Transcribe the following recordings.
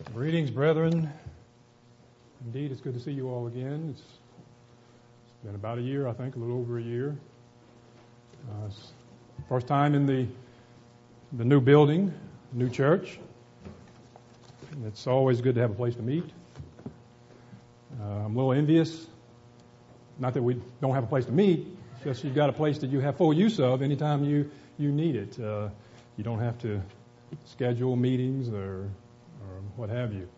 Greetings, brethren. Indeed, it's good to see you all again. It's been about a year, I think, a little over a year. It's first time in the new building, new church. It's always good to have a place to meet. I'm a little envious. Not that we don't have a place to meet, it's just you've got a place that you have full use of anytime you need it. You don't have to schedule meetings or what have you.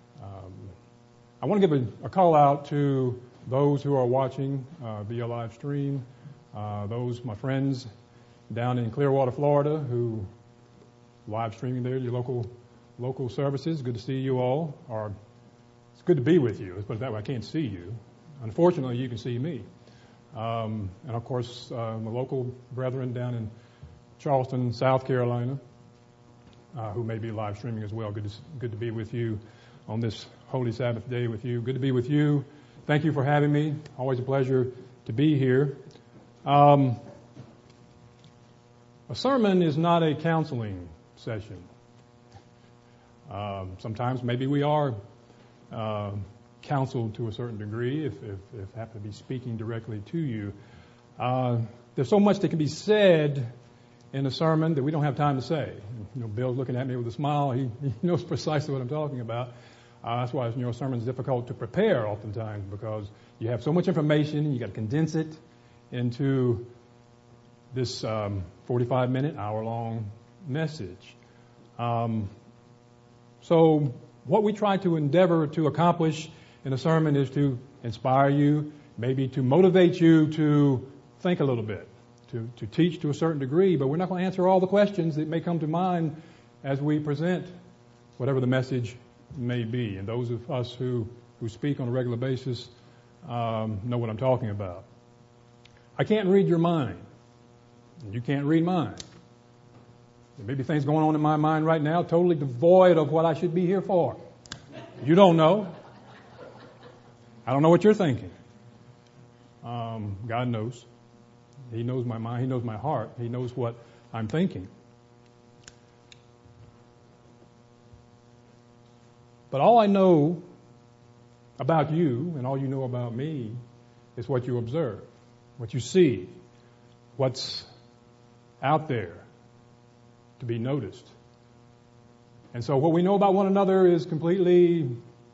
I want to give a call out to those who are watching via live stream, those my friends down in Clearwater, Florida, who live streaming there, your local services. Good to see you all. Or it's good to be with you. Let's put it that way. I can't see you. Unfortunately, you can see me. And of course, my local brethren down in Charleston, South Carolina, who may be live streaming as well. Good to be with you on this Holy Sabbath day with you. Good to be with you. Thank you for having me. Always a pleasure to be here. A sermon is not a counseling session. Sometimes maybe we are counseled to a certain degree if happen to be speaking directly to you. There's so much that can be said in a sermon that we don't have time to say. You know, Bill's looking at me with a smile. He knows precisely what I'm talking about. That's why a sermon's difficult to prepare oftentimes, because you have so much information and you got to condense it into this 45-minute, hour-long message. So what we try to endeavor to accomplish in a sermon is to inspire you, maybe to motivate you to think a little bit, to teach to a certain degree, but we're not going to answer all the questions that may come to mind as we present whatever the message may be. And those of us who speak on a regular basis know what I'm talking about. I can't read your mind. You can't read mine. There may be things going on in my mind right now totally devoid of what I should be here for. You don't know. I don't know what you're thinking. God knows. He knows my mind. He knows my heart. He knows what I'm thinking. But all I know about you and all you know about me is what you observe, what you see, what's out there to be noticed. And so what we know about one another is completely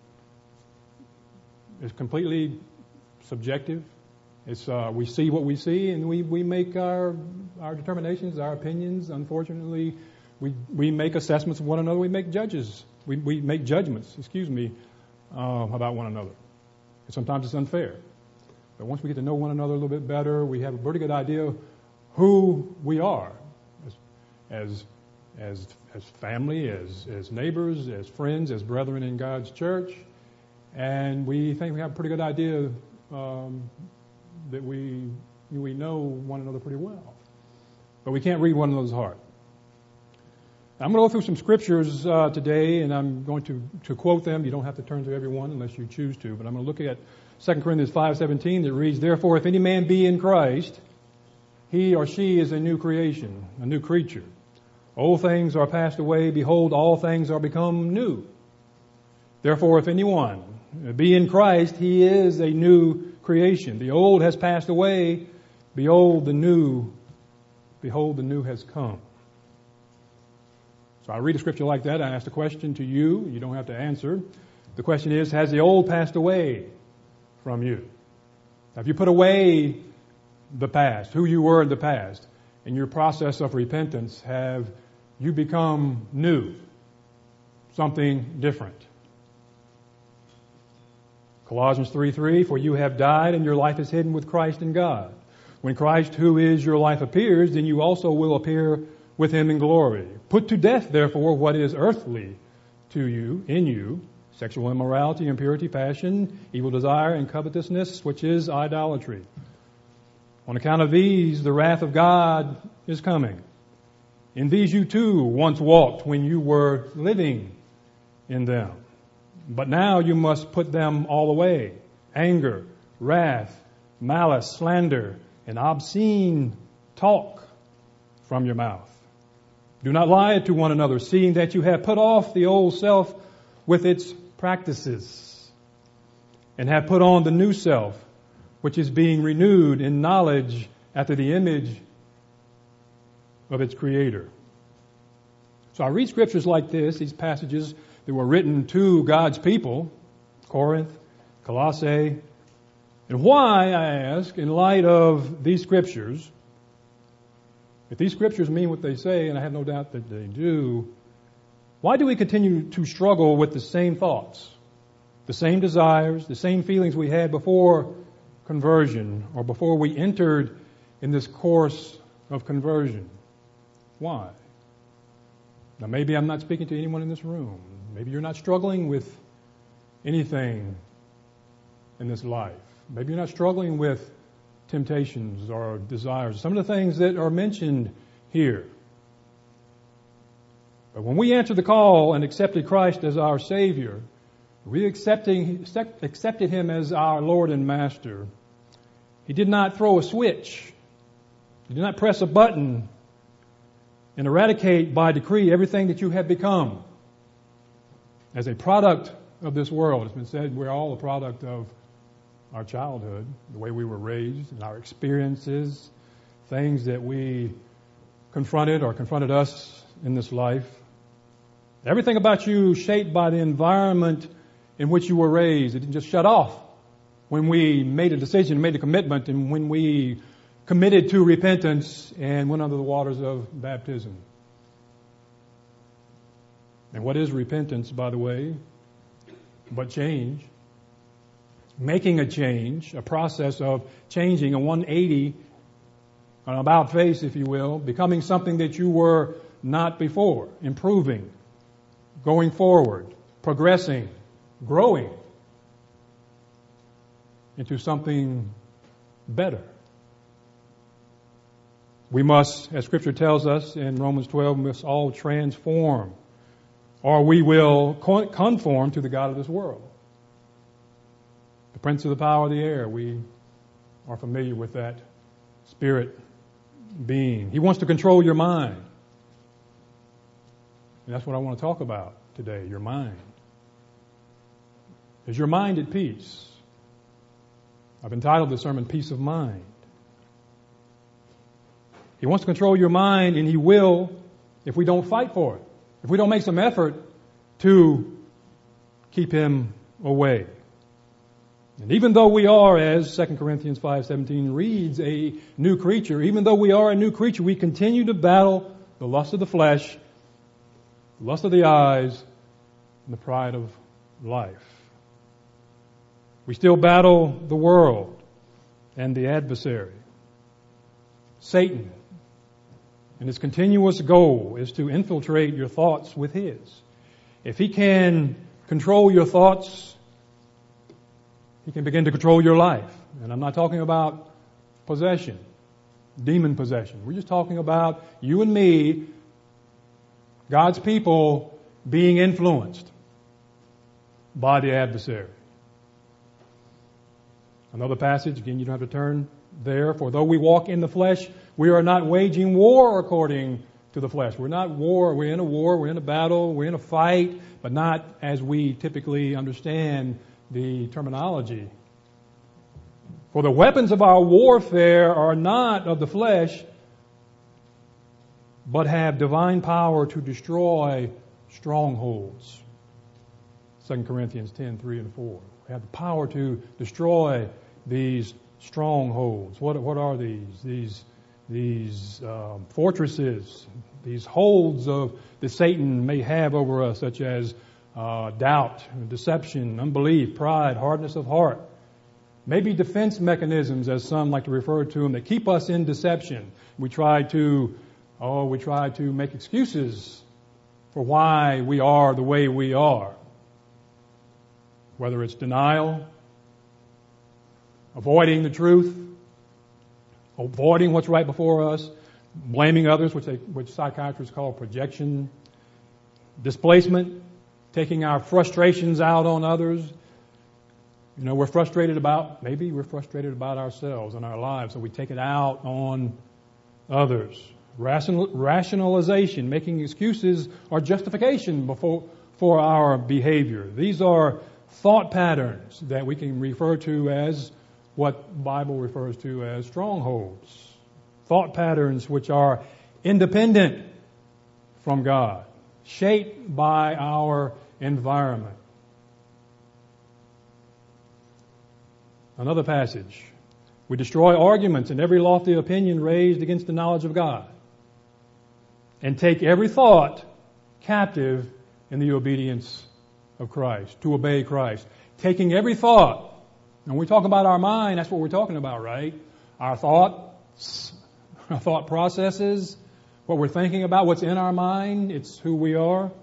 subjective. It's we see what we see, and we make our determinations, our opinions. Unfortunately, we make assessments of one another. We make judgments. About one another. And sometimes it's unfair. But once we get to know one another a little bit better, we have a pretty good idea who we are as family, as neighbors, as friends, as brethren in God's church. And we think we have a pretty good idea that we know one another pretty well. But we can't read one another's heart. I'm going to go through some scriptures today, and I'm going to quote them. You don't have to turn to every one unless you choose to, but I'm going to look at 2 Corinthians 5:17 that reads, "Therefore, if any man be in Christ, he or she is a new creation, a new creature. Old things are passed away. Behold, all things are become new. Therefore, if anyone be in Christ, he is a new creation. The old has passed away. Behold, the new has come." So I read a scripture like that. I ask a question to you. You don't have to answer. The question is, has the old passed away from you? Have you put away the past, who you were in the past? In your process of repentance, have you become new? Something different? Colossians 3:3, "For you have died and your life is hidden with Christ in God. When Christ, who is your life, appears, then you also will appear with him in glory. Put to death, therefore, what is earthly to you, in you, sexual immorality, impurity, passion, evil desire, and covetousness, which is idolatry. On account of these, the wrath of God is coming. In these you too once walked when you were living in them. But now you must put them all away: anger, wrath, malice, slander, and obscene talk from your mouth. Do not lie to one another, seeing that you have put off the old self with its practices, and have put on the new self, which is being renewed in knowledge after the image of its Creator. So I read scriptures like this, these passages that were written to God's people, Corinth, Colossae. And why, I ask, in light of these scriptures, if these scriptures mean what they say, and I have no doubt that they do, why do we continue to struggle with the same thoughts, the same desires, the same feelings we had before conversion or before we entered in this course of conversion? Why? Now, maybe I'm not speaking to anyone in this room. Maybe you're not struggling with anything in this life. Maybe you're not struggling with temptations or desires, some of the things that are mentioned here. But when we answered the call and accepted Christ as our Savior, we accepted Him as our Lord and Master. He did not throw a switch. He did not press a button and eradicate by decree everything that you have become. As a product of this world, it's been said we're all a product of our childhood, the way we were raised, and our experiences, things that we confronted or confronted us in this life. Everything about you shaped by the environment in which you were raised. It didn't just shut off when we made a decision, made a commitment, and when we committed to repentance and went under the waters of baptism. And what is repentance, by the way, but change? Making a change, a process of changing, a 180, an about face, if you will, becoming something that you were not before, improving, going forward, progressing, growing into something better. We must, as Scripture tells us in Romans 12, must all transform, or we will conform to the God of this world. The prince of the power of the air, we are familiar with that spirit being. He wants to control your mind. And that's what I want to talk about today, your mind. Is your mind at peace? I've entitled the sermon, Peace of Mind. He wants to control your mind, and He will if we don't fight for it, if we don't make some effort to keep Him away. And even though we are, as 2 Corinthians 5:17 reads, a new creature, even though we are a new creature, we continue to battle the lust of the flesh, the lust of the eyes, and the pride of life. We still battle the world and the adversary, Satan. And his continuous goal is to infiltrate your thoughts with his. If he can control your thoughts, he can begin to control your life. And I'm not talking about possession, demon possession. We're just talking about you and me, God's people, being influenced by the adversary. Another passage, again, you don't have to turn there. For though we walk in the flesh, we are not waging war according to the flesh. We're not war. We're in a battle. We're in a fight, but not as we typically understand the terminology. For the weapons of our warfare are not of the flesh, but have divine power to destroy strongholds. 2 Corinthians 10:3 and 4. We have the power to destroy these strongholds. What are these? These fortresses, these holds that Satan may have over us, such as doubt, deception, unbelief, pride, hardness of heart. Maybe defense mechanisms, as some like to refer to them, that keep us in deception. We try to make excuses for why we are the way we are. Whether it's denial, avoiding the truth, avoiding what's right before us, blaming others, which psychiatrists call projection, displacement, taking our frustrations out on others. We're frustrated about ourselves and our lives, so we take it out on others. Rationalization, making excuses or justification for our behavior. These are thought patterns that we can refer to as what the Bible refers to as strongholds. Thought patterns which are independent from God, shaped by our environment. Another passage. We destroy arguments and every lofty opinion raised against the knowledge of God, and take every thought captive in the obedience of Christ, to obey Christ. Taking every thought. And when we talk about our mind, that's what we're talking about, right? Our thoughts, our thought processes, what we're thinking about, what's in our mind, it's who we are.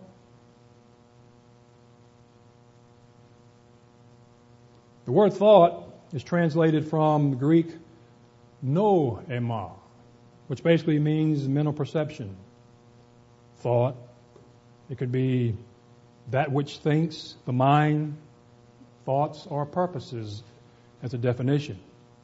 The word thought is translated from the Greek noema, which basically means mental perception. Thought. It could be that which thinks, the mind, thoughts or purposes as a definition.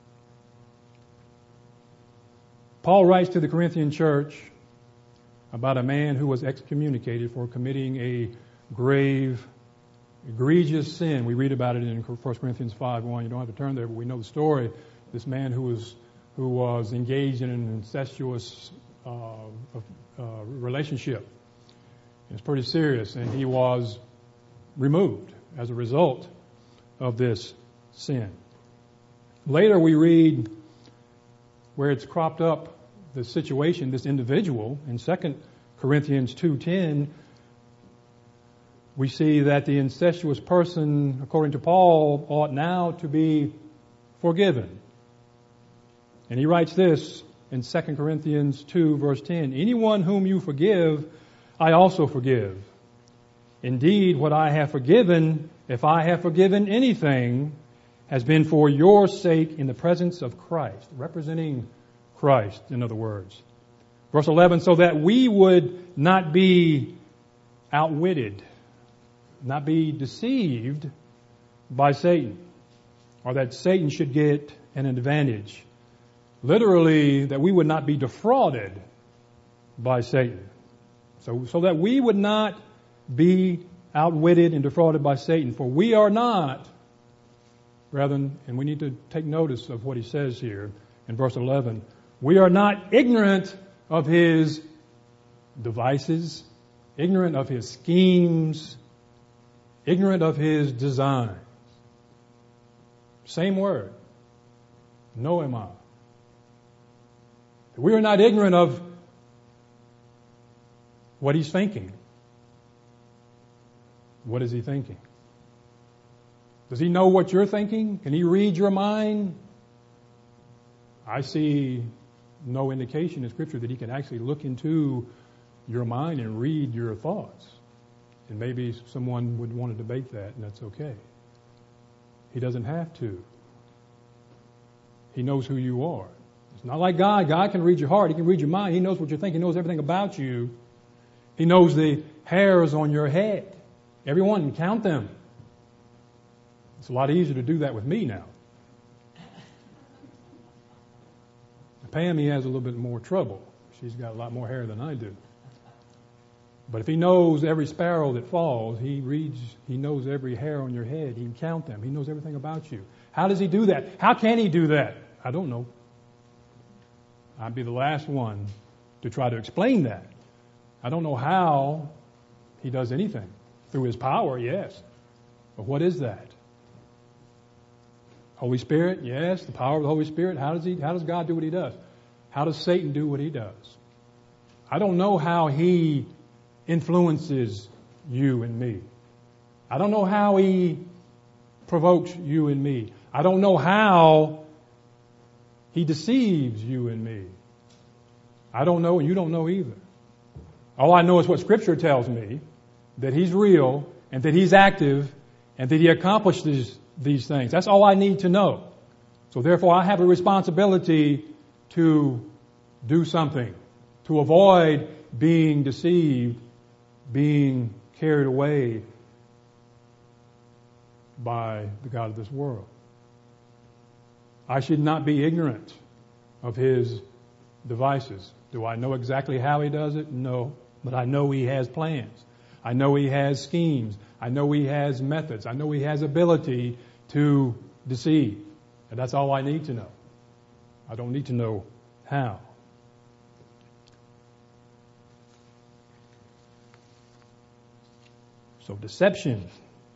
Paul writes to the Corinthian church about a man who was excommunicated for committing a grave, egregious sin. We read about it in 1 Corinthians 5:1. You don't have to turn there, but we know the story. This man who was engaged in an incestuous relationship. It's pretty serious, and he was removed as a result of this sin. Later we read where it's cropped up, the situation, this individual, in 2 Corinthians 2:10, we see that the incestuous person, according to Paul, ought now to be forgiven. And he writes this in 2 Corinthians 2, verse 10, anyone whom you forgive, I also forgive. Indeed, what I have forgiven, if I have forgiven anything, has been for your sake in the presence of Christ, representing Christ, in other words. Verse 11, so that we would not be outwitted, not be deceived by Satan, or that Satan should get an advantage. Literally, that we would not be defrauded by Satan. So that we would not be outwitted and defrauded by Satan. For we are not, brethren, and we need to take notice of what he says here in verse 11, we are not ignorant of his devices, ignorant of his schemes, ignorant of his designs. Same word, noema. We are not ignorant of what he's thinking. What is he thinking? Does he know what you're thinking? Can he read your mind? I see no indication in Scripture that he can actually look into your mind and read your thoughts. And maybe someone would want to debate that, and that's okay. He doesn't have to. He knows who you are. It's not like God. God can read your heart. He can read your mind. He knows what you're thinking. He knows everything about you. He knows the hairs on your head. Everyone, count them. It's a lot easier to do that with me now. Pam, he has a little bit more trouble. She's got a lot more hair than I do. But if he knows every sparrow that falls, he knows every hair on your head. He can count them. He knows everything about you. How does he do that? How can he do that? I don't know. I'd be the last one to try to explain that. I don't know how he does anything. Through his power, yes. But what is that? Holy Spirit, yes, the power of the Holy Spirit. How does God do what he does? How does Satan do what he does? I don't know how he influences you and me. I don't know how he provokes you and me. I don't know how he deceives you and me. I don't know, and you don't know either. All I know is what Scripture tells me, that he's real and that he's active and that he accomplishes these things. That's all I need to know. So therefore I have a responsibility to do something, to avoid being deceived, being carried away by the God of this world. I should not be ignorant of his devices. Do I know exactly how he does it? No. But I know he has plans. I know he has schemes. I know he has methods. I know he has ability to deceive. And that's all I need to know. I don't need to know how. So deception.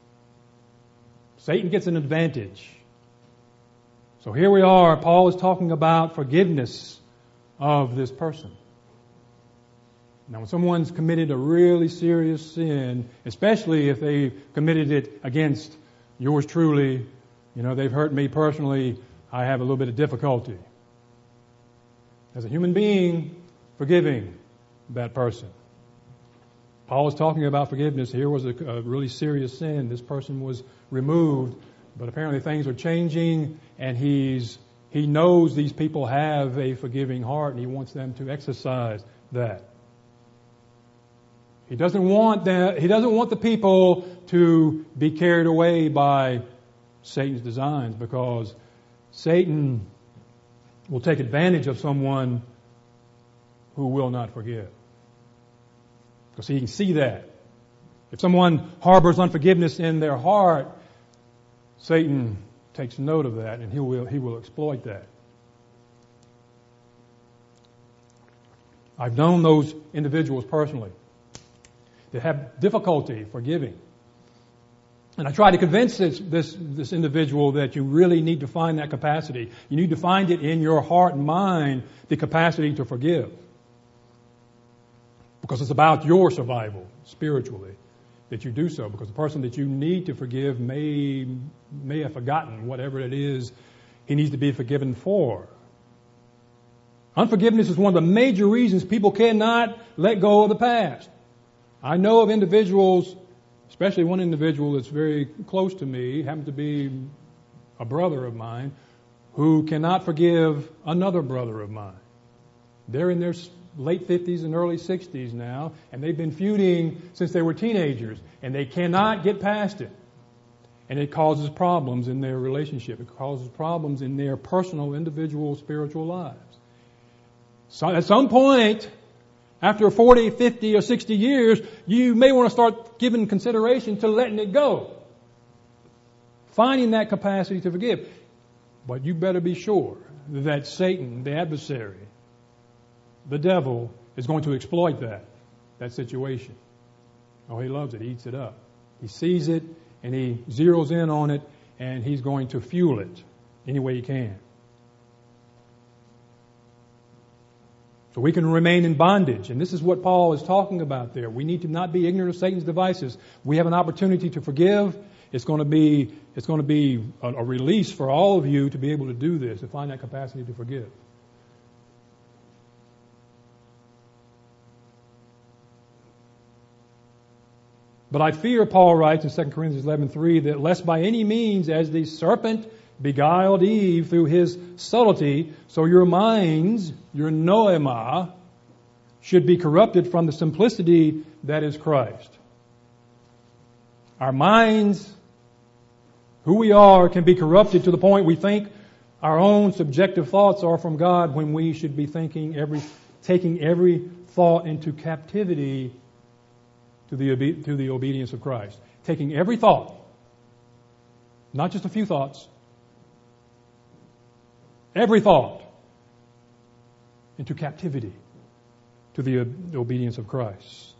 Satan gets an advantage. So here we are. Paul is talking about forgiveness of this person. Now, when someone's committed a really serious sin, especially if they committed it against yours truly, they've hurt me personally, I have a little bit of difficulty as a human being forgiving that person. Paul is talking about forgiveness. Here was a really serious sin. This person was removed, but apparently things are changing, and he knows these people have a forgiving heart, and he wants them to exercise that. He doesn't want the people to be carried away by Satan's designs, because Satan will take advantage of someone who will not forgive. Because he can see that. If someone harbors unforgiveness in their heart, Satan takes note of that, and he will exploit that. I've known those individuals personally that have difficulty forgiving. And I try to convince this individual that you really need to find that capacity. You need to find it in your heart and mind, the capacity to forgive. Because it's about your survival spiritually that you do so. Because the person that you need to forgive may have forgotten whatever it is he needs to be forgiven for. Unforgiveness is one of the major reasons people cannot let go of the past. I know of individuals, especially one individual that's very close to me, happens to be a brother of mine, who cannot forgive another brother of mine. They're in their late 50s and early 60s now, and they've been feuding since they were teenagers, and they cannot get past it. And it causes problems in their relationship. It causes problems in their personal, individual, spiritual lives. So at some point, after 40, 50, or 60 years, you may want to start giving consideration to letting it go. Finding that capacity to forgive. But you better be sure that Satan, the adversary, the devil, is going to exploit that situation. Oh, he loves it. He eats it up. He sees it, and he zeroes in on it, and he's going to fuel it any way he can. So we can remain in bondage. And this is what Paul is talking about there. We need to not be ignorant of Satan's devices. We have an opportunity to forgive. It's going to be a release for all of you to be able to do this, to find that capacity to forgive. But I fear, Paul writes in 2 Corinthians 11:3, that lest by any means, as the serpent beguiled Eve through his subtlety, so your minds, your noema, should be corrupted from the simplicity that is Christ. Our minds, who we are, can be corrupted to the point we think our own subjective thoughts are from God, when we should be taking every thought into captivity to the obedience of Christ. Taking every thought, not just a few thoughts, every thought into captivity to the obedience of Christ.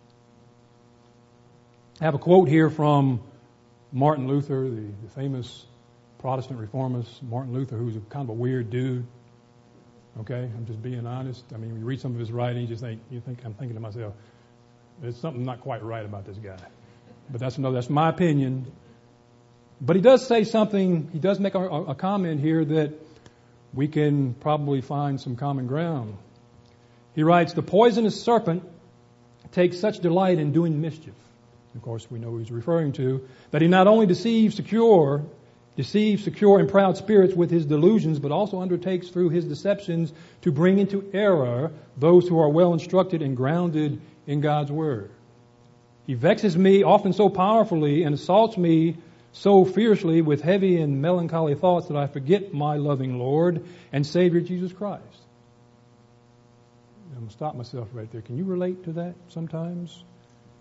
I have a quote here from Martin Luther, the famous Protestant reformist, Martin Luther, who's kind of a weird dude. Okay, I'm just being honest. I mean, when you read some of his writing, I'm thinking to myself, there's something not quite right about this guy. But that's my opinion. But he does say something, he does make a comment here that we can probably find some common ground. He writes, the poisonous serpent takes such delight in doing mischief. Of course, we know who he's referring to, that he not only deceives secure and proud spirits with his delusions, but also undertakes through his deceptions to bring into error those who are well instructed and grounded in God's Word. He vexes me often so powerfully and assaults me so fiercely with heavy and melancholy thoughts that I forget my loving Lord and Savior Jesus Christ. I'm going to stop myself right there. Can you relate to that sometimes?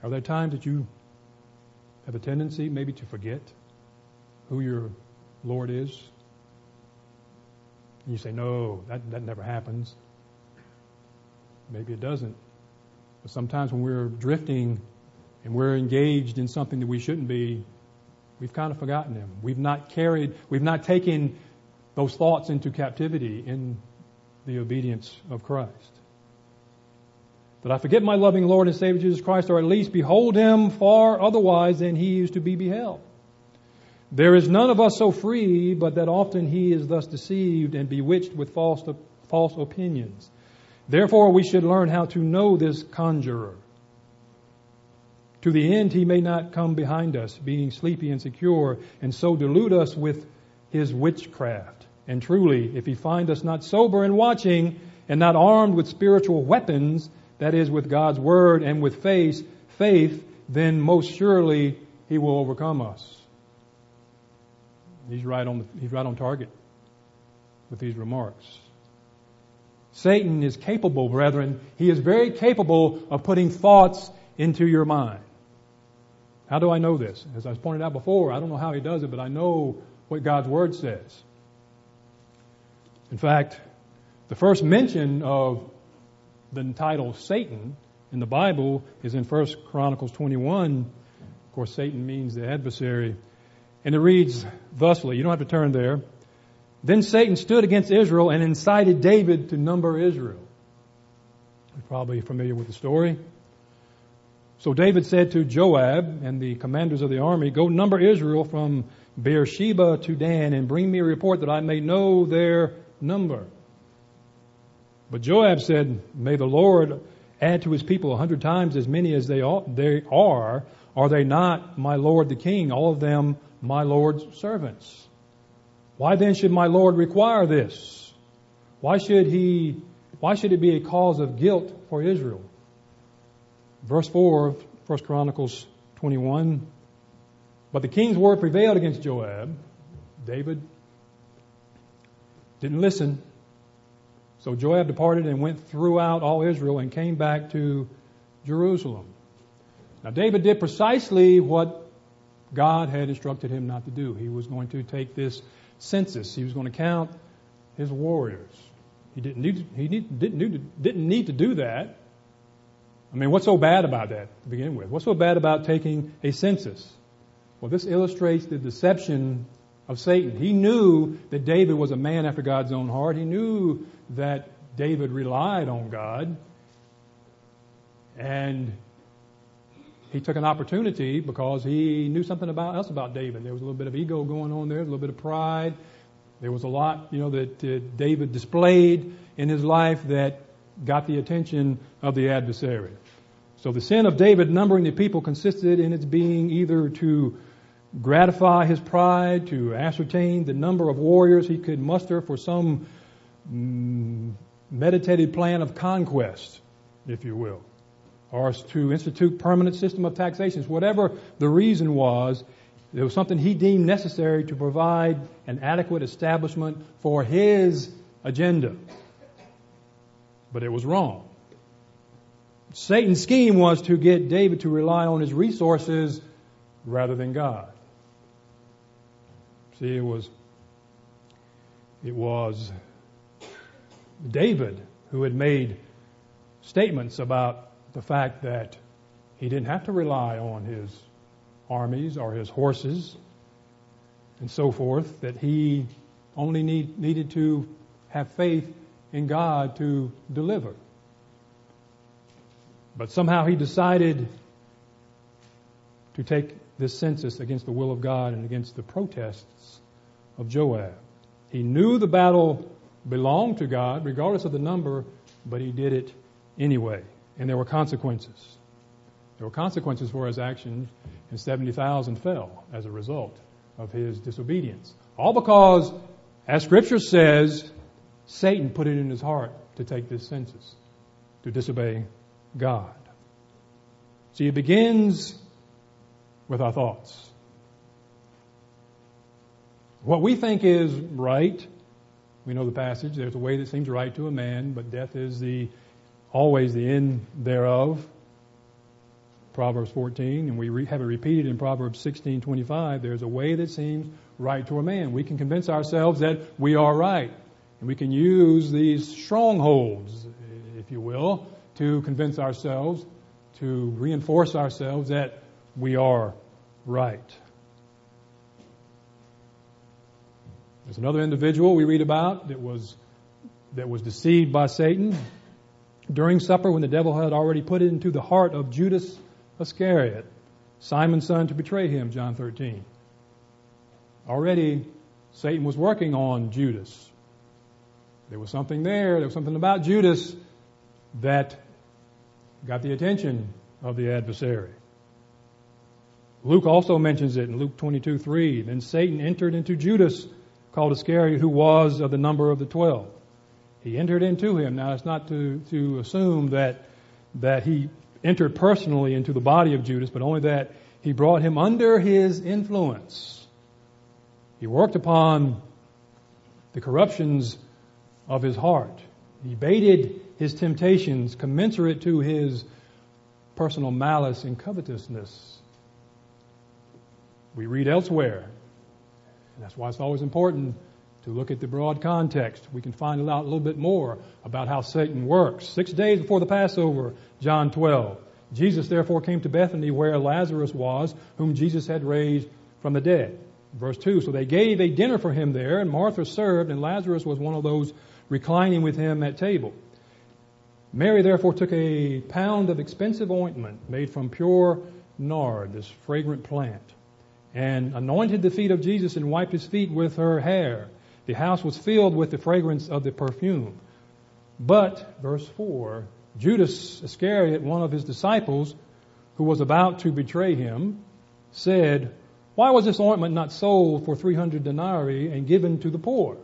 Are there times that you have a tendency maybe to forget who your Lord is? And you say, no, that never happens. Maybe it doesn't. But sometimes when we're drifting and we're engaged in something that we shouldn't be, we've kind of forgotten Him. We've not taken those thoughts into captivity in the obedience of Christ. That I forget my loving Lord and Savior Jesus Christ, or at least behold Him far otherwise than He is to be beheld. There is none of us so free, but that often he is thus deceived and bewitched with false opinions. Therefore we should learn how to know this conjurer, to the end he may not come behind us, being sleepy and secure, and so delude us with his witchcraft. And truly, if he find us not sober and watching, and not armed with spiritual weapons, that is, with God's word and with faith, then most surely he will overcome us. He's right on target with these remarks. Satan is capable, brethren. He is very capable of putting thoughts into your mind. How do I know this? As I pointed out before, I don't know how he does it, but I know what God's Word says. In fact, the first mention of the title Satan in the Bible is in 1 Chronicles 21. Of course, Satan means the adversary. And it reads thusly. You don't have to turn there. Then Satan stood against Israel and incited David to number Israel. You're probably familiar with the story. So David said to Joab and the commanders of the army, go number Israel from Beersheba to Dan and bring me a report that I may know their number. But Joab said, may the Lord add to his people 100 times as many as they are. Are they not my Lord the king, all of them my Lord's servants? Why then should my Lord require this? Why should it be a cause of guilt for Israel? Verse 4 of 1 Chronicles 21. But the king's word prevailed against Joab. David didn't listen. So Joab departed and went throughout all Israel and came back to Jerusalem. Now David did precisely what God had instructed him not to do. He was going to take this census. He was going to count his warriors. He didn't need to do that. I mean, what's so bad about that to begin with? What's so bad about taking a census? Well, this illustrates the deception of Satan. He knew that David was a man after God's own heart. He knew that David relied on God. And he took an opportunity because he knew something else about David. There was a little bit of ego going on there, a little bit of pride. There was a lot, that David displayed in his life that got the attention of the adversary. So the sin of David numbering the people consisted in its being either to gratify his pride, to ascertain the number of warriors he could muster for some meditated plan of conquest, if you will, or to institute permanent system of taxations. Whatever the reason was, there was something he deemed necessary to provide an adequate establishment for his agenda. But it was wrong. Satan's scheme was to get David to rely on his resources rather than God. See, it was David who had made statements about the fact that he didn't have to rely on his armies or his horses and so forth, that he only needed to have faith in God to deliver. But somehow he decided to take this census against the will of God and against the protests of Joab. He knew the battle belonged to God, regardless of the number, but he did it anyway. And there were consequences. There were consequences for his actions, and 70,000 fell as a result of his disobedience. All because, as Scripture says, Satan put it in his heart to take this census, to disobey God. See, it begins with our thoughts. What we think is right, we know the passage, there's a way that seems right to a man, but death is always the end thereof. Proverbs 14, and we have it repeated in Proverbs 16:25. There's a way that seems right to a man. We can convince ourselves that we are right, and we can use these strongholds, if you will, to convince ourselves, to reinforce ourselves that we are right. There's another individual we read about that was deceived by Satan during supper when the devil had already put it into the heart of Judas Iscariot, Simon's son, to betray him, John 13. Already Satan was working on Judas. There was something there. There was something about Judas that got the attention of the adversary. Luke also mentions it in Luke 22:3. Then Satan entered into Judas, called Iscariot, who was of the number of the 12. He entered into him. Now, it's not to assume that he entered personally into the body of Judas, but only that he brought him under his influence. He worked upon the corruptions of his heart. He baited his temptations commensurate to his personal malice and covetousness. We read elsewhere, and that's why it's always important to look at the broad context. We can find out a little bit more about how Satan works. 6 days before the Passover, John 12. Jesus therefore came to Bethany where Lazarus was, whom Jesus had raised from the dead. Verse 2, so they gave a dinner for him there, and Martha served, and Lazarus was one of those reclining with him at table. Mary therefore took a pound of expensive ointment made from pure nard, this fragrant plant, and anointed the feet of Jesus and wiped his feet with her hair. The house was filled with the fragrance of the perfume. But, verse 4, Judas Iscariot, one of his disciples, who was about to betray him, said, why was this ointment not sold for 300 denarii and given to the poor?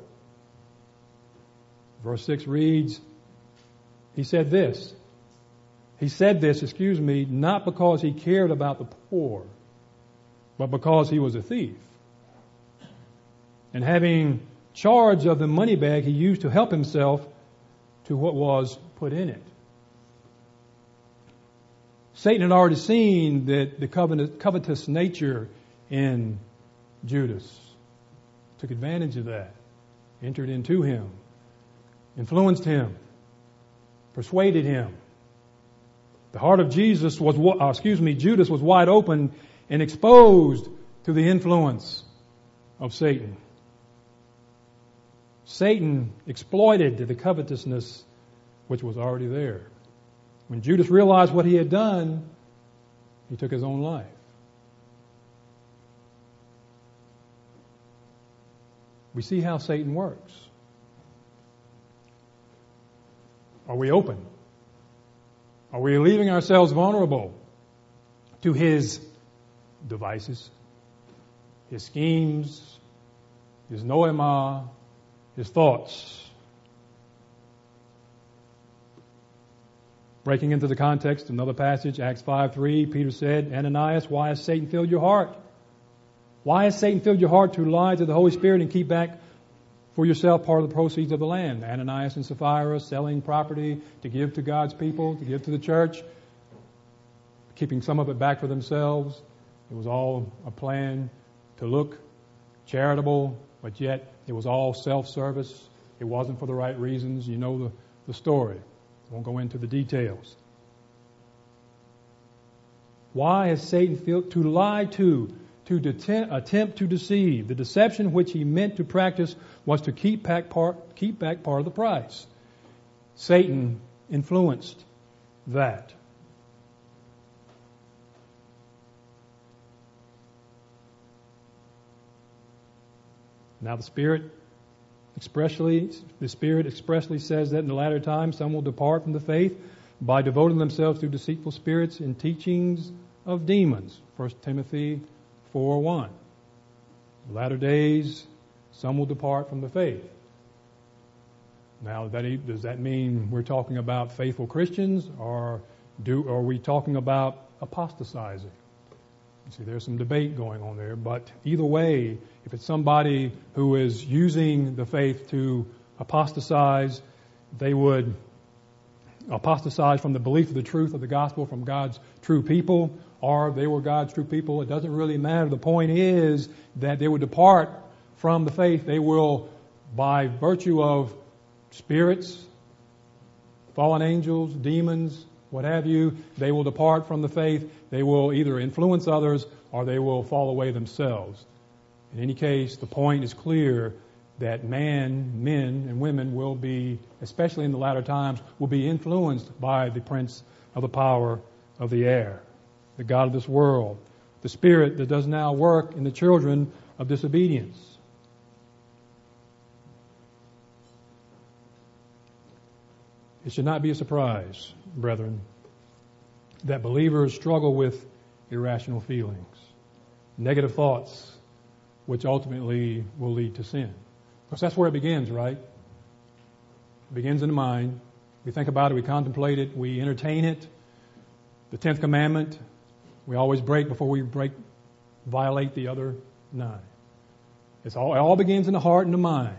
Verse 6 reads, He said this, not because he cared about the poor, but because he was a thief. And having charge of the money bag, he used to help himself to what was put in it. Satan had already seen that the covetous nature in Judas, took advantage of that, entered into him, influenced him, persuaded him. The heart of Judas was wide open and exposed to the influence of Satan. Satan exploited the covetousness which was already there. When Judas realized what he had done, he took his own life. We see how Satan works. Are we open? Are we leaving ourselves vulnerable to his devices, his schemes, his noema, his thoughts? Breaking into the context, another passage, Acts 5:3, Peter said, Ananias, why has Satan filled your heart? Why has Satan filled your heart to lie to the Holy Spirit and keep back for yourself part of the proceeds of the land? Ananias and Sapphira selling property to give to God's people, to give to the church, keeping some of it back for themselves. It was all a plan to look charitable, but yet it was all self-service. It wasn't for the right reasons. You know the story. I won't go into the details. Why has Satan filled to lie to attempt to deceive? The deception which he meant to practice was to keep back part of the price. Satan influenced that. Now the Spirit expressly says that in the latter times some will depart from the faith by devoting themselves to deceitful spirits and teachings of demons. 1 Timothy 4:1. Latter days, some will depart from the faith. Now, does that mean we're talking about faithful Christians, or are we talking about apostatizing? You see, there's some debate going on there, but either way, if it's somebody who is using the faith to apostatize, they would apostatized from the belief of the truth of the gospel from God's true people, or they were God's true people. It doesn't really matter. The point is that they would depart from the faith. They will, by virtue of spirits, fallen angels, demons, what have you, they will depart from the faith. They will either influence others or they will fall away themselves. In any case, the point is clear that men and women will be, especially in the latter times, will be influenced by the prince of the power of the air, the god of this world, the spirit that does now work in the children of disobedience. It should not be a surprise, brethren, that believers struggle with irrational feelings, negative thoughts, which ultimately will lead to sin. Because that's where it begins, right? It begins in the mind. We think about it, we contemplate it, we entertain it. The 10th commandment, we always break before we violate the other 9. It all begins in the heart and the mind.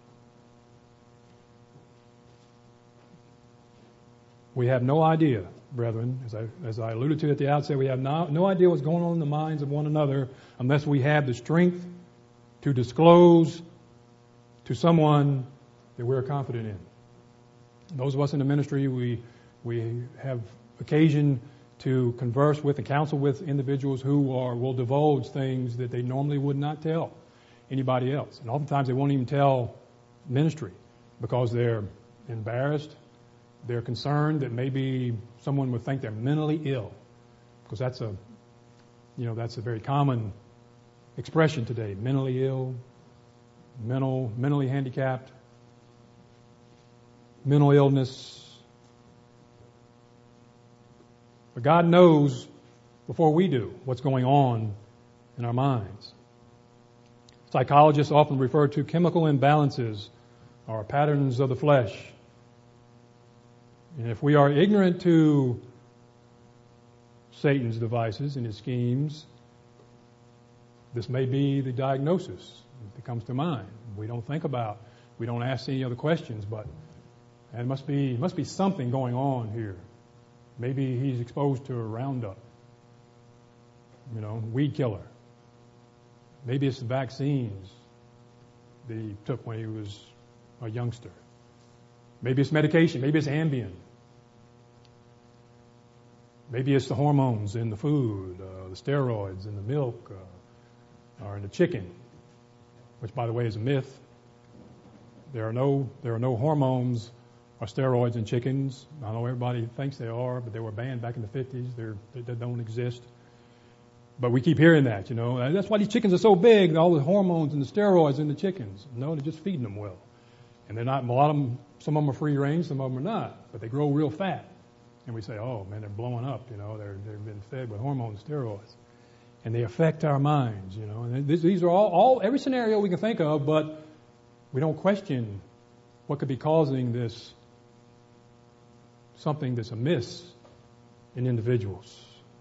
We have no idea, brethren, as I alluded to at the outset, we have no idea what's going on in the minds of one another unless we have the strength to disclose to someone that we're confident in. Those of us in the ministry, we have occasion to converse with and counsel with individuals who will divulge things that they normally would not tell anybody else. And oftentimes they won't even tell ministry because they're embarrassed. They're concerned that maybe someone would think they're mentally ill, because that's a very common expression today. Mentally ill, mentally handicapped, mental illness. But God knows before we do what's going on in our minds. Psychologists often refer to chemical imbalances or patterns of the flesh. And if we are ignorant to Satan's devices and his schemes, this may be the diagnosis that comes to mind. We don't ask any other questions, but it must be something going on here. Maybe he's exposed to a Roundup, weed killer. Maybe it's the vaccines that he took when he was a youngster. Maybe it's medication. Maybe it's Ambien. Maybe it's the hormones in the food, the steroids in the milk, or in the chicken, which, by the way, is a myth. There are no hormones or steroids in chickens. I know everybody thinks they are, but they were banned back in the 50s. They don't exist. But we keep hearing that, That's why these chickens are so big, all the hormones and the steroids in the chickens. No, they're just feeding them well. And they're not, some of them are free range, some of them are not, but they grow real fat. And we say, oh man, they're blowing up, they've been fed with hormones, steroids. And they affect our minds, And these are all every scenario we can think of, but we don't question what could be causing this, something that's amiss in individuals.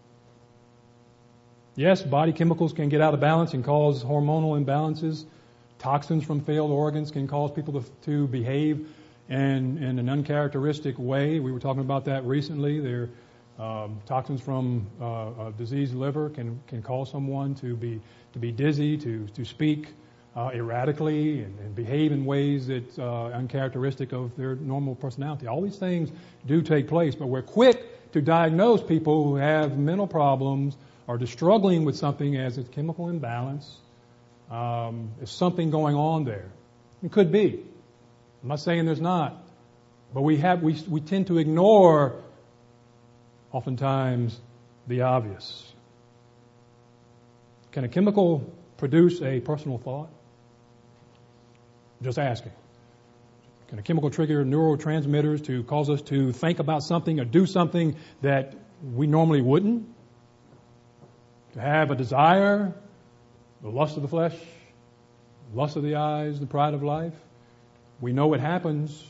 Yes, body chemicals can get out of balance and cause hormonal imbalances. Toxins from failed organs can cause people to behave in an uncharacteristic way. We were talking about that recently. Toxins from a diseased liver can cause someone to be dizzy, to speak erratically and behave in ways that uncharacteristic of their normal personality. All these things do take place, but we're quick to diagnose people who have mental problems or are struggling with something as a chemical imbalance. There's something going on there. It could be. I'm not saying there's not, but we tend to ignore oftentimes the obvious. Can a chemical produce a personal thought? Just asking. Can a chemical trigger neurotransmitters to cause us to think about something or do something that we normally wouldn't? To have a desire, the lust of the flesh, lust of the eyes, the pride of life. We know what happens.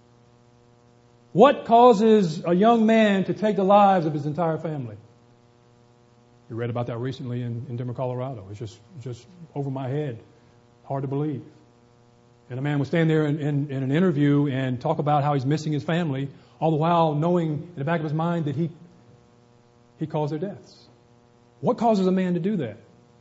What causes a young man to take the lives of his entire family? We read about that recently in Denver, Colorado. It's just over my head. Hard to believe. And a man would stand there in an interview and talk about how he's missing his family, all the while knowing in the back of his mind that he caused their deaths. What causes a man to do that?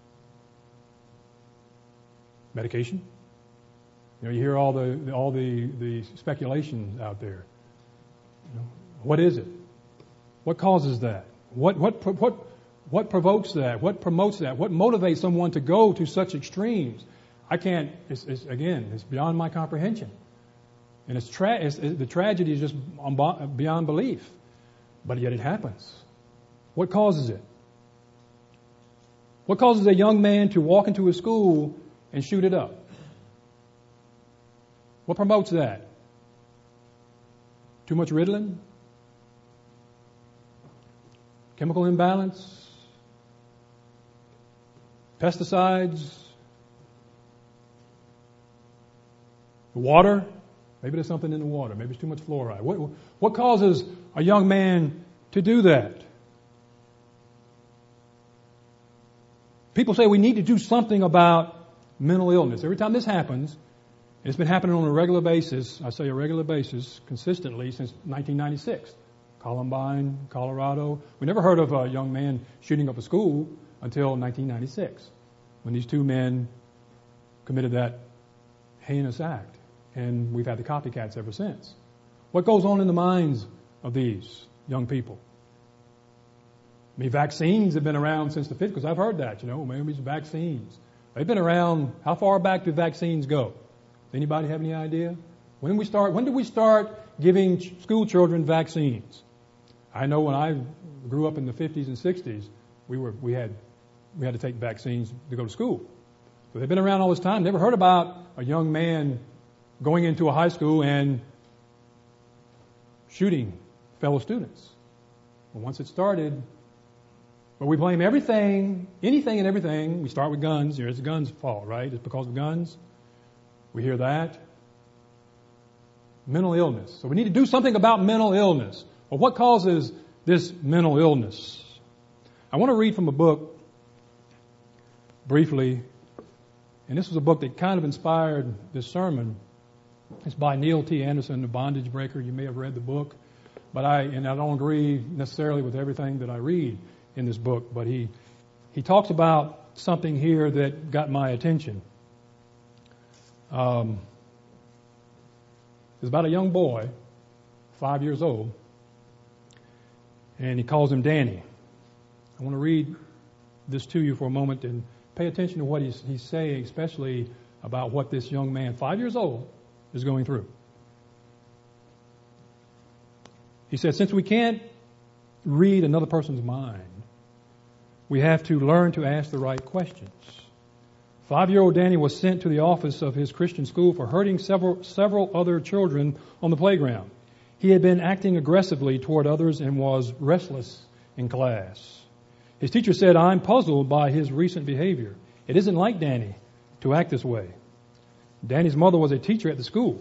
Medication. You hear all the speculation out there. What is it? What causes that? What provokes that? What promotes that? What motivates someone to go to such extremes? I can't. It's beyond my comprehension, and the tragedy is just beyond belief. But yet it happens. What causes it? What causes a young man to walk into a school and shoot it up? What promotes that? Too much Ritalin? Chemical imbalance? Pesticides? Water? Maybe there's something in the water. Maybe it's too much fluoride. What causes a young man to do that? People say we need to do something about mental illness. Every time this happens, and it's been happening on a regular basis, I say a regular basis, consistently since 1996. Columbine, Colorado. We never heard of a young man shooting up a school until 1996, when these two men committed that heinous act. And we've had the copycats ever since. What goes on in the minds of these young people? I mean, vaccines have been around since the 50s, because I've heard that, maybe it's vaccines. They've been around. How far back do vaccines go? Does anybody have any idea? When did we start giving school children vaccines? I know when I grew up in the 50s and 60s, we had to take vaccines to go to school. So they've been around all this time. Never heard about a young man going into a high school and shooting fellow students. But once it started, but we blame anything and everything. We start with guns. It's the guns' fault, right? It's because of guns. We hear that. Mental illness. So we need to do something about mental illness. Well, what causes this mental illness? I want to read from a book briefly. And this was a book that kind of inspired this sermon. It's by Neil T. Anderson, The Bondage Breaker. You may have read the book. But I don't agree necessarily with everything that I read in this book, but he talks about something here that got my attention. It's about a young boy, 5 years old, and he calls him Danny. I want to read this to you for a moment and pay attention to what he's saying, especially about what this young man, 5 years old, is going through. He said, since we can't read another person's mind, we have to learn to ask the right questions. 5-year-old Danny was sent to the office of his Christian school for hurting several other children on the playground. He had been acting aggressively toward others and was restless in class. His teacher said, I'm puzzled by his recent behavior. It isn't like Danny to act this way. Danny's mother was a teacher at the school.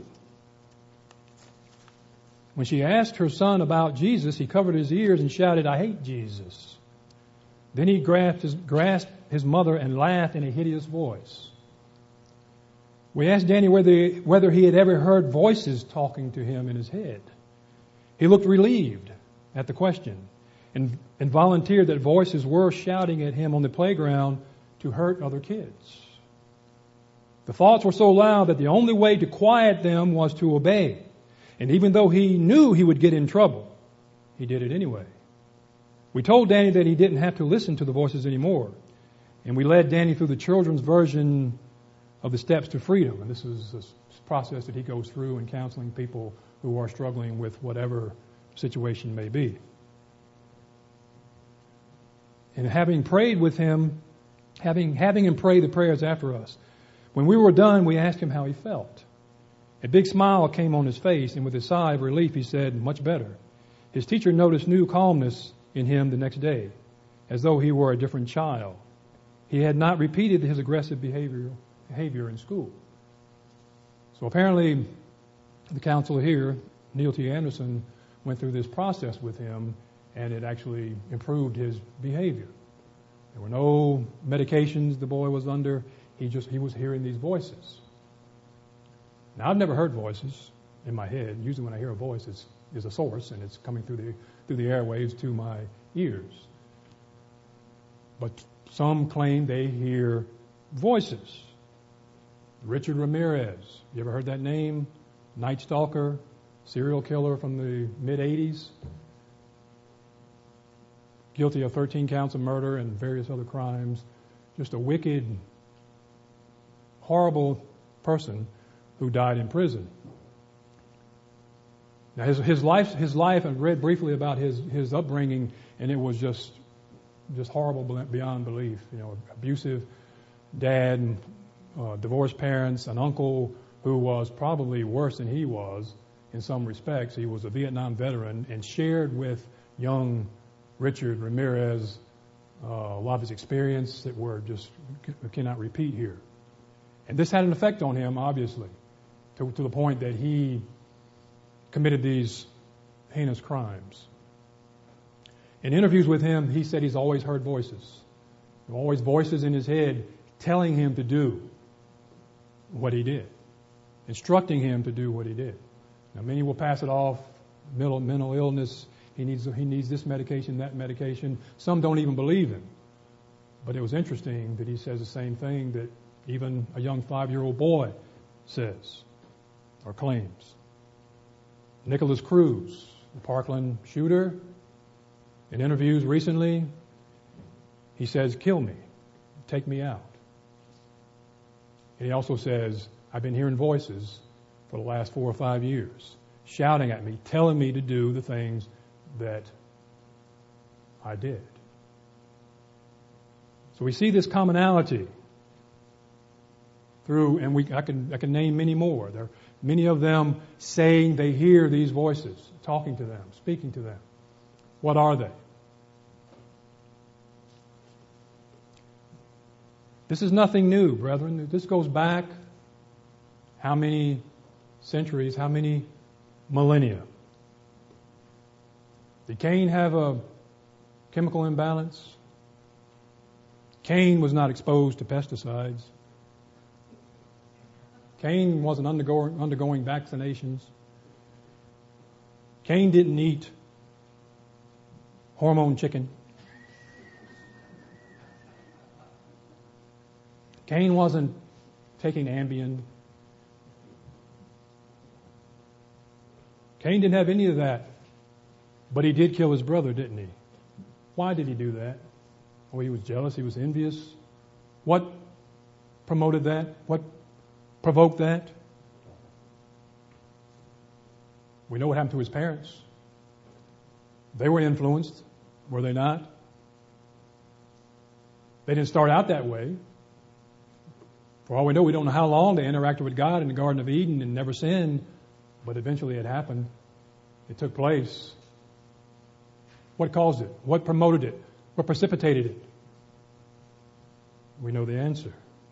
When she asked her son about Jesus, he covered his ears and shouted, I hate Jesus. Then he grasped his mother and laughed in a hideous voice. We asked Danny whether he had ever heard voices talking to him in his head. He looked relieved at the question and volunteered that voices were shouting at him on the playground to hurt other kids. The thoughts were so loud that the only way to quiet them was to obey. And even though he knew he would get in trouble, he did it anyway. We told Danny that he didn't have to listen to the voices anymore. And we led Danny through the children's version of the steps to freedom. And this is a process that he goes through in counseling people who are struggling with whatever situation may be. And having prayed with him, having him pray the prayers after us, when we were done, we asked him how he felt. A big smile came on his face, and with a sigh of relief, he said, much better. His teacher noticed new calmness in him the next day, as though he were a different child. He had not repeated his aggressive behavior in school. So apparently, the counselor here, Neil T. Anderson, went through this process with him, and it actually improved his behavior. There were no medications the boy was under. He was hearing these voices. Now, I've never heard voices in my head. Usually when I hear a voice, it's is a source, and it's coming through the airwaves to my ears. But some claim they hear voices. Richard Ramirez, you ever heard that name? Night Stalker, serial killer from the mid-'80s, guilty of 13 counts of murder and various other crimes. Just a wicked, horrible person who died in prison. Now his life, I've read briefly about his upbringing, and it was just horrible beyond belief. You know, abusive dad, divorced parents, an uncle who was probably worse than he was in some respects. He was a Vietnam veteran and shared with young Richard Ramirez a lot of his experience that we cannot repeat here. And this had an effect on him, obviously, to the point that he committed these heinous crimes. In interviews with him, he said he's always heard voices. Always voices in his head telling him to do what he did, instructing him to do what he did. Now, many will pass it off, mental illness, he needs this medication, that medication. Some don't even believe him. But it was interesting that he says the same thing that even a young 5-year-old boy says or claims. Nicholas Cruz, the Parkland shooter, in interviews recently, he says, "Kill me, take me out." And he also says, "I've been hearing voices for the last 4 or 5 years, shouting at me, telling me to do the things that I did." So we see this commonality through, and I can name many more. There are many of them saying they hear these voices, talking to them, speaking to them. What are they? This is nothing new, brethren. This goes back how many centuries, how many millennia? Did Cain have a chemical imbalance? Cain was not exposed to pesticides. Cain wasn't undergoing vaccinations. Cain didn't eat hormone chicken. Cain wasn't taking Ambien. Cain didn't have any of that, but he did kill his brother, didn't he? Why did he do that? Oh, he was jealous. He was envious. What promoted that? What provoked that? We know what happened to his parents. They were influenced, were they not? They didn't start out that way. For all we don't know how long they interacted with God in the Garden of Eden and never sinned, but eventually it happened. It took place. What caused it? What promoted it? What precipitated it? We know the answer.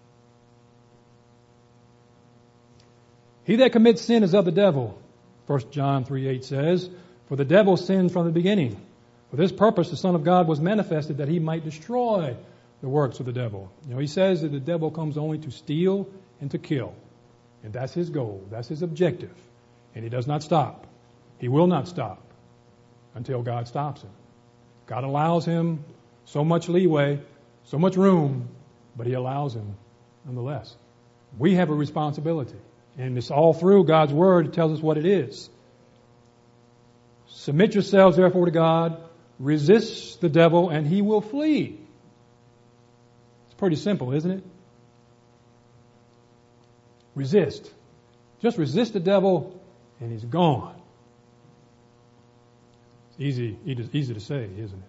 He that commits sin is of the devil, 1 John 3:8 says, for the devil sinned from the beginning. For this purpose the Son of God was manifested, that he might destroy the works of the devil. You know, he says that the devil comes only to steal and to kill. And that's his goal. That's his objective. And he does not stop. He will not stop until God stops him. God allows him so much leeway, so much room, but he allows him nonetheless. We have a responsibility. And it's all through God's Word. It tells us what it is. Submit yourselves therefore to God. Resist the devil and he will flee. It's pretty simple, isn't it? Resist. Just resist the devil and he's gone. It's easy to say, isn't it?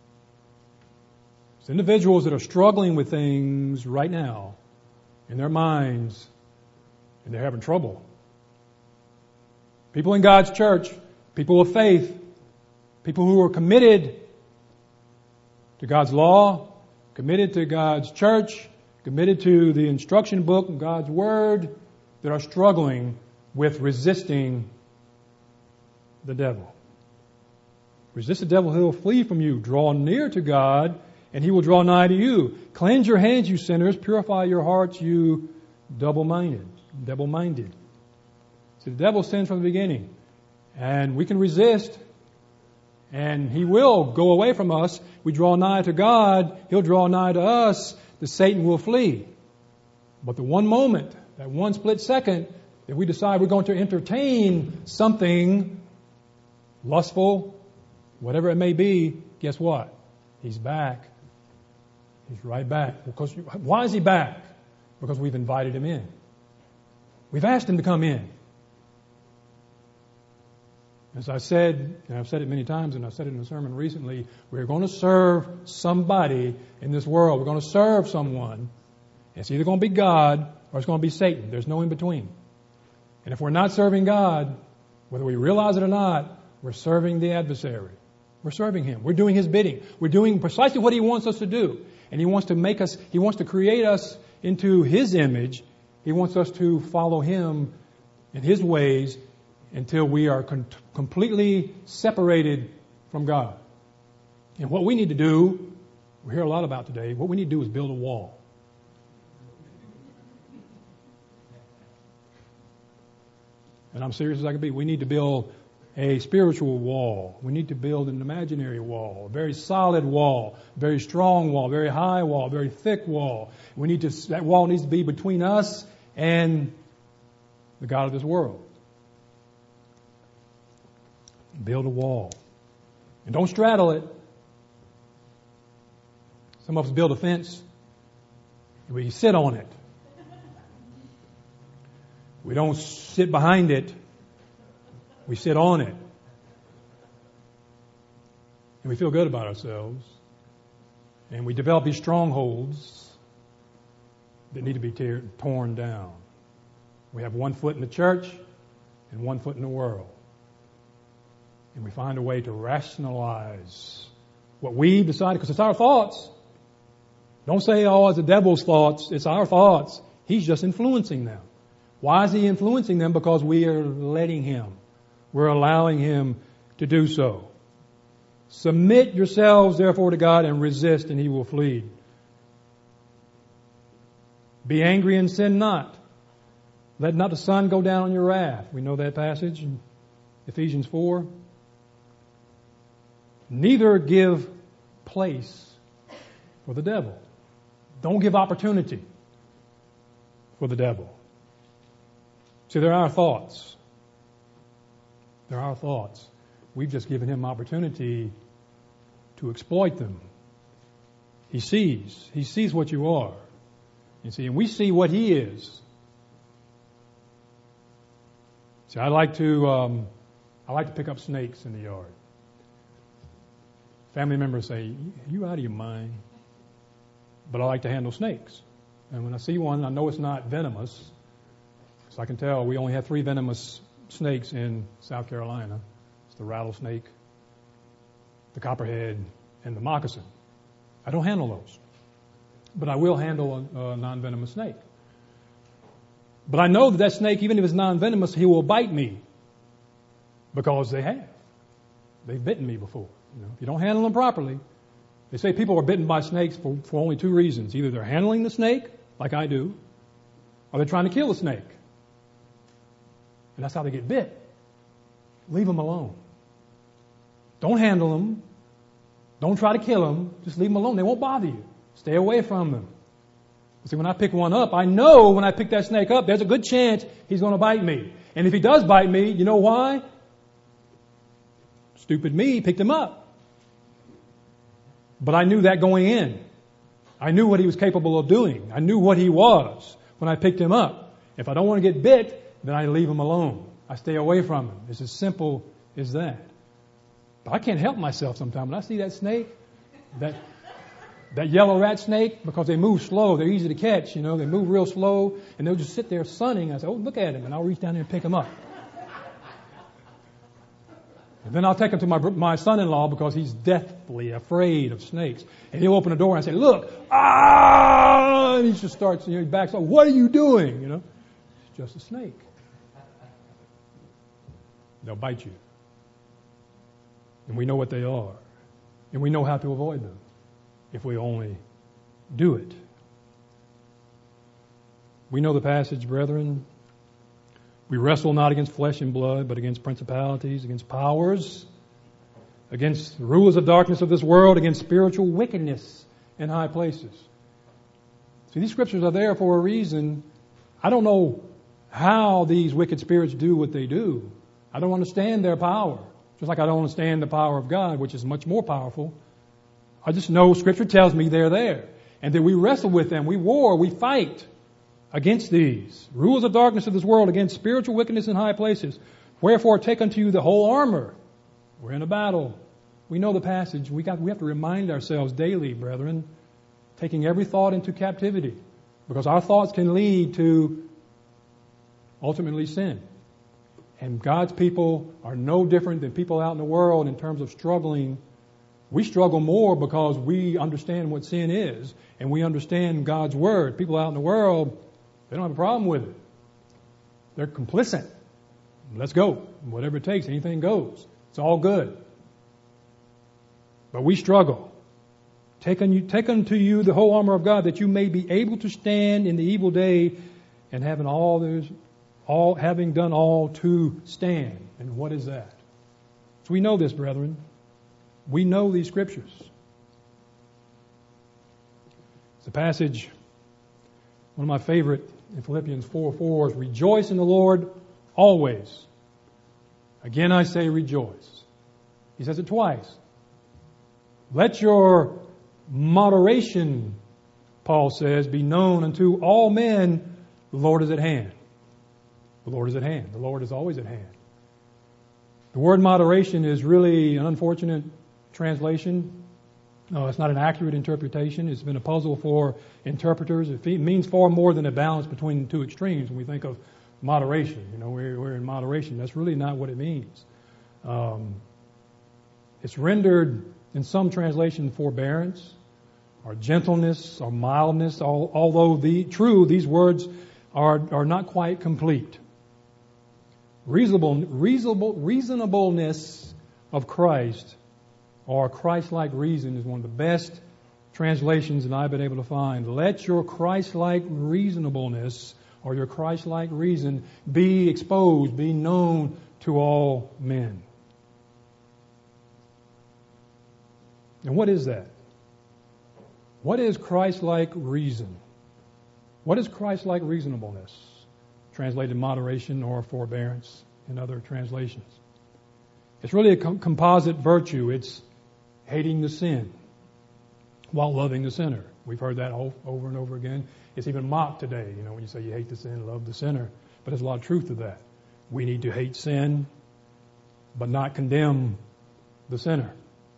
It's individuals that are struggling with things right now in their minds and they're having trouble. People in God's church, people of faith, people who are committed to God's law, committed to God's church, committed to the instruction book of God's Word, that are struggling with resisting the devil. Resist the devil, he will flee from you. Draw near to God, and he will draw nigh to you. Cleanse your hands, you sinners. Purify your hearts, you double-minded. So the devil sins from the beginning. And we can resist, and he will go away from us. We draw nigh to God, he'll draw nigh to us, the Satan will flee. But the one moment, that one split second, that we decide we're going to entertain something lustful, whatever it may be, guess what? He's back. He's right back. Because why is he back? Because we've invited him in. We've asked him to come in. As I said, and I've said it many times, and I've said it in a sermon recently, we're going to serve somebody in this world. We're going to serve someone. It's either going to be God or it's going to be Satan. There's no in between. And if we're not serving God, whether we realize it or not, we're serving the adversary. We're serving him. We're doing his bidding. We're doing precisely what he wants us to do. And he wants to create us into his image. He wants us to follow him in his ways until we are completely separated from God. And what we need to do, we hear a lot about today, what we need to do is build a wall. And I'm serious as I can be. We need to build a spiritual wall. We need to build an imaginary wall, a very solid wall, a very strong wall, a very high wall, a very thick wall. That wall needs to be between us and the God of this world. Build a wall. And don't straddle it. Some of us build a fence and we sit on it. We don't sit behind it. We sit on it. And we feel good about ourselves. And we develop these strongholds that need to be torn down. We have one foot in the church and one foot in the world. And we find a way to rationalize what we decided, because it's our thoughts. Don't say, oh, it's the devil's thoughts. It's our thoughts. He's just influencing them. Why is he influencing them? Because we are letting him. We're allowing him to do so. Submit yourselves, therefore, to God and resist, and he will flee. Be angry and sin not. Let not the sun go down on your wrath. We know that passage in Ephesians 4. Neither give place for the devil. Don't give opportunity for the devil. See, they're our thoughts. They're our thoughts. We've just given him opportunity to exploit them. He sees. He sees what you are. You see, and we see what he is. See, I like to pick up snakes in the yard. Family members say, "You out of your mind?" But I like to handle snakes. And when I see one, I know it's not venomous. So I can tell we only have 3 venomous snakes in South Carolina. It's the rattlesnake, the copperhead, and the moccasin. I don't handle those. But I will handle a non-venomous snake. But I know that snake, even if it's non-venomous, he will bite me. Because they have. They've bitten me before. If you don't handle them properly, they say people are bitten by snakes for only 2 reasons. Either they're handling the snake, like I do, or they're trying to kill the snake. And that's how they get bit. Leave them alone. Don't handle them. Don't try to kill them. Just leave them alone. They won't bother you. Stay away from them. See, when I pick one up, I know when I pick that snake up, there's a good chance he's going to bite me. And if he does bite me, you know why? Stupid me picked him up. But I knew that going in. I knew what he was capable of doing. I knew what he was when I picked him up. If I don't want to get bit, then I leave him alone. I stay away from him. It's as simple as that. But I can't help myself sometimes. When I see that snake, that yellow rat snake, because they move slow, they're easy to catch, they move real slow, and they'll just sit there sunning. I say, oh, look at him, and I'll reach down there and pick him up. And then I'll take him to my son-in-law because he's deathly afraid of snakes. And he'll open the door and I say, look, ah! And he just starts, he backs up, what are you doing? It's just a snake. They'll bite you. And we know what they are. And we know how to avoid them if we only do it. We know the passage, brethren. We wrestle not against flesh and blood, but against principalities, against powers, against the rulers of darkness of this world, against spiritual wickedness in high places. See, these scriptures are there for a reason. I don't know how these wicked spirits do what they do. I don't understand their power. Just like I don't understand the power of God, which is much more powerful. I just know Scripture tells me they're there. And that we wrestle with them. We war. We fight against these. Rulers of darkness of this world, against spiritual wickedness in high places. Wherefore take unto you the whole armor. We're in a battle. We know the passage. We have to remind ourselves daily, brethren, taking every thought into captivity. Because our thoughts can lead to ultimately sin. And God's people are no different than people out in the world in terms of struggling. We struggle more because we understand what sin is and we understand God's Word. People out in the world, they don't have a problem with it. They're complicit. Let's go. Whatever it takes, anything goes. It's all good. But we struggle. Take unto you the whole armor of God, that you may be able to stand in the evil day, and having done all to stand. And what is that? So we know this, brethren. We know these scriptures. It's a passage, one of my favorite in Philippians 4:4 is, rejoice in the Lord always. Again I say rejoice. He says it twice. Let your moderation, Paul says, be known unto all men. The Lord is at hand. The Lord is at hand. The Lord is always at hand. The word moderation is really an unfortunate translation. No, it's not an accurate interpretation. It's been a puzzle for interpreters. It means far more than a balance between the two extremes when we think of moderation. You know, we're in moderation. That's really not what it means. It's rendered in some translation forbearance or gentleness or mildness, although these words are not quite complete. Reasonableness of Christ, or Christ-like reason, is one of the best translations that I've been able to find. Let your Christ-like reasonableness, or your Christ-like reason, be exposed, be known to all men. And what is that? What is Christ-like reason? What is Christ-like reasonableness? Translated moderation or forbearance in other translations. It's really a composite virtue. It's hating the sin while loving the sinner. We've heard that over and over again. It's even mocked today, you know, when you say you hate the sin, love the sinner. But there's a lot of truth to that. We need to hate sin, but not condemn the sinner.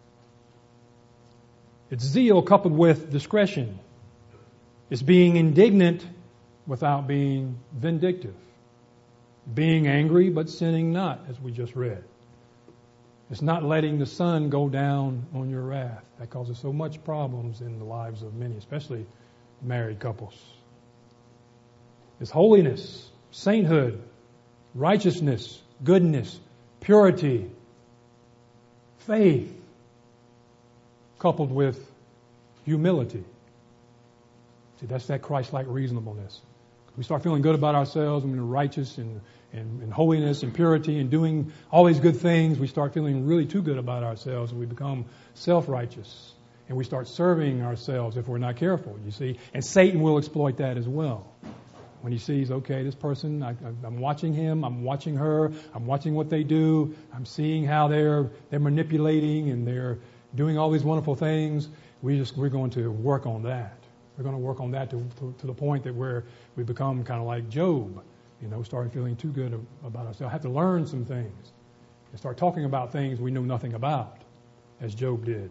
It's zeal coupled with discretion. It's being indignant without being vindictive. Being angry but sinning not, as we just read. It's not letting the sun go down on your wrath. That causes so much problems in the lives of many, especially married couples. It's holiness, sainthood, righteousness, goodness, purity, faith, coupled with humility. See, that's that Christ-like reasonableness. We start feeling good about ourselves, and we're righteous and holiness and purity and doing all these good things. We start feeling really too good about ourselves, and we become self-righteous. And we start serving ourselves if we're not careful, you see. And Satan will exploit that as well. When he sees, okay, this person, I'm watching him, I'm watching her, I'm watching what they do, I'm seeing how they're manipulating and they're doing all these wonderful things. We're going to work on that. We're going to work on that to the point that where we become kind of like Job, you know, starting feeling too good about ourselves. Have to learn some things and start talking about things we know nothing about, as Job did.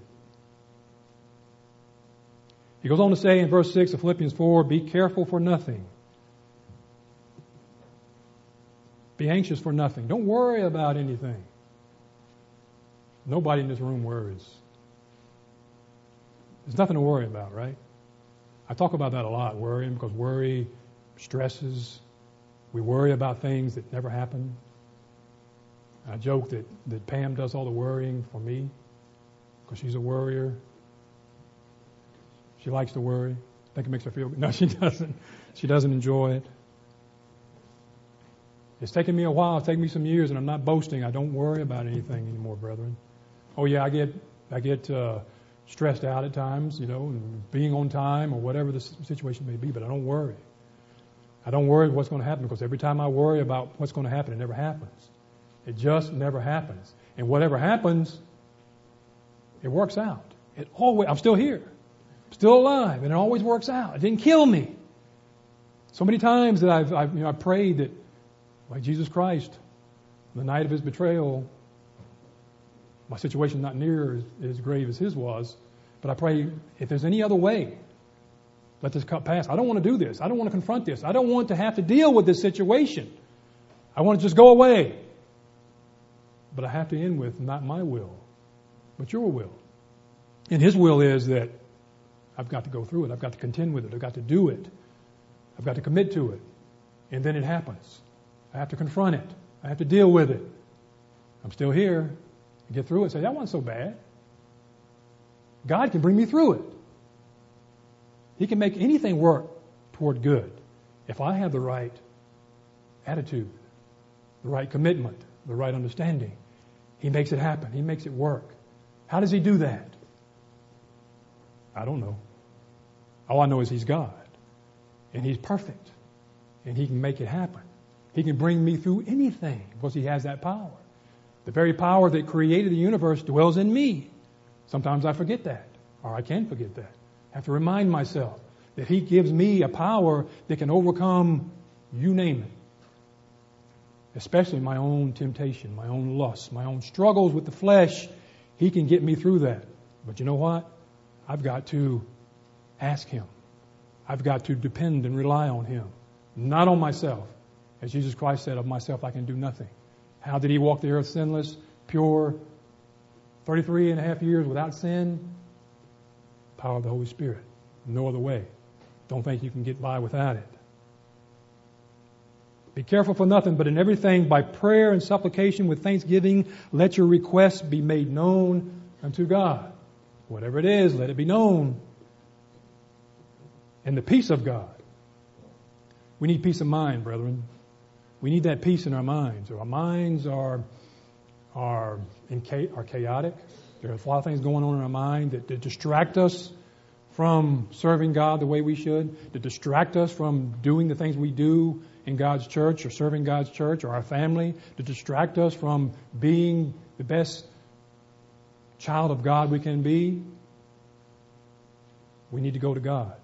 He goes on to say in verse 6 of Philippians 4, be careful for nothing. Be anxious for nothing. Don't worry about anything. Nobody in this room worries. There's nothing to worry about, right? I talk about that a lot, worrying, because worry stresses. We worry about things that never happen. I joke that Pam does all the worrying for me because she's a worrier. She likes to worry. I think it makes her feel good. No, she doesn't. She doesn't enjoy it. It's taken me a while. It's taken me some years, and I'm not boasting. I don't worry about anything anymore, brethren. Oh yeah, I get stressed out at times, and being on time or whatever the situation may be, but I don't worry. I don't worry what's going to happen, because every time I worry about what's going to happen, it never happens. It just never happens. And whatever happens, it works out. I'm still here, still alive, and it always works out. It didn't kill me. So many times that I've prayed that, like Jesus Christ, the night of his betrayal, my situation not near as grave as his was, but I pray, if there's any other way, let this cup pass. I don't want to do this. I don't want to confront this. I don't want to have to deal with this situation. I want to just go away. But I have to end with, not my will, but your will. And his will is that I've got to go through it. I've got to contend with it. I've got to do it. I've got to commit to it. And then it happens. I have to confront it. I have to deal with it. I'm still here. I get through it and say, that wasn't so bad. God can bring me through it. He can make anything work toward good if I have the right attitude, the right commitment, the right understanding. He makes it happen. He makes it work. How does he do that? I don't know. All I know is he's God. And he's perfect. And he can make it happen. He can bring me through anything because he has that power. The very power that created the universe dwells in me. Sometimes I forget that, or I can forget that. I have to remind myself that he gives me a power that can overcome, you name it. Especially my own temptation, my own lusts, my own struggles with the flesh. He can get me through that. But you know what? I've got to ask him. I've got to depend and rely on him, not on myself. As Jesus Christ said, of myself I can do nothing. How did he walk the earth sinless, pure, 33 and a half years without sin? Power of the Holy Spirit. No other way. Don't think you can get by without it. Be careful for nothing, but in everything by prayer and supplication with thanksgiving, let your requests be made known unto God. Whatever it is, let it be known. And the peace of God. We need peace of mind, brethren. We need that peace in our minds. Our minds are chaotic. There are a lot of things going on in our mind that distract us from serving God the way we should, that distract us from doing the things we do in God's church or serving God's church or our family, to distract us from being the best child of God we can be. We need to go to God.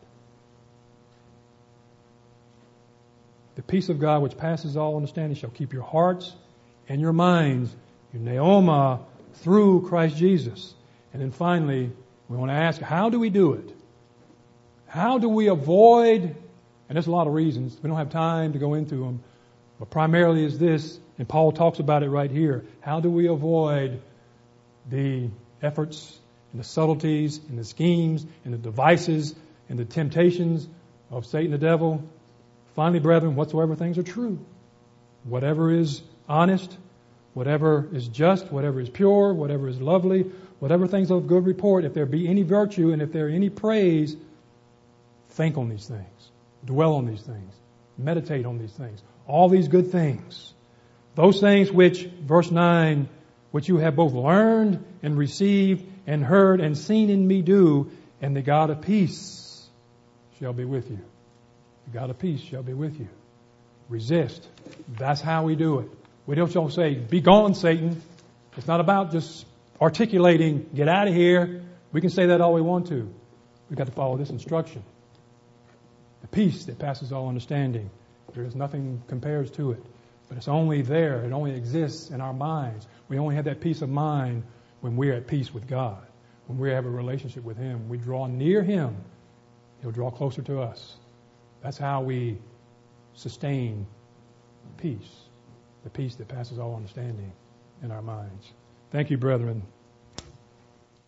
The peace of God which passes all understanding shall keep your hearts and your minds, your pneuma, through Christ Jesus. And then finally, we want to ask, how do we do it? How do we avoid, and there's a lot of reasons, we don't have time to go into them, but primarily is this, and Paul talks about it right here. How do we avoid the efforts and the subtleties and the schemes and the devices and the temptations of Satan the devil? Finally, brethren, whatsoever things are true, whatever is honest, whatever is just, whatever is pure, whatever is lovely, whatever things of good report, if there be any virtue and if there any praise, think on these things, dwell on these things, meditate on these things, all these good things. Those things which, verse 9, which you have both learned and received and heard and seen in me do, and the God of peace shall be with you. The God of peace shall be with you. Resist. That's how we do it. We don't say, be gone, Satan. It's not about just articulating, get out of here. We can say that all we want to. We've got to follow this instruction. The peace that passes all understanding. There is nothing compares to it. But it's only there. It only exists in our minds. We only have that peace of mind when we're at peace with God. When we have a relationship with him. We draw near him. He'll draw closer to us. That's how we sustain peace. The peace that passes all understanding in our minds. Thank you, brethren.